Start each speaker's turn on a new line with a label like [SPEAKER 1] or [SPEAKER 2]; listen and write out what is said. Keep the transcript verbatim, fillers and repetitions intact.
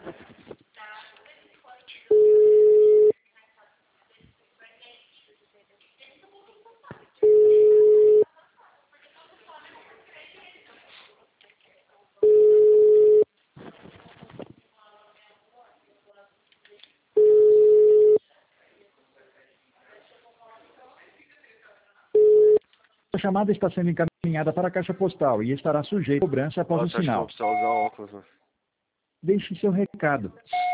[SPEAKER 1] A chamada está sendo encaminhada para a caixa postal e estará sujeita a cobrança após
[SPEAKER 2] Nossa,
[SPEAKER 1] o sinal.
[SPEAKER 2] acho que eu vou precisar usar óculos, mano.
[SPEAKER 1] Deixe seu recado.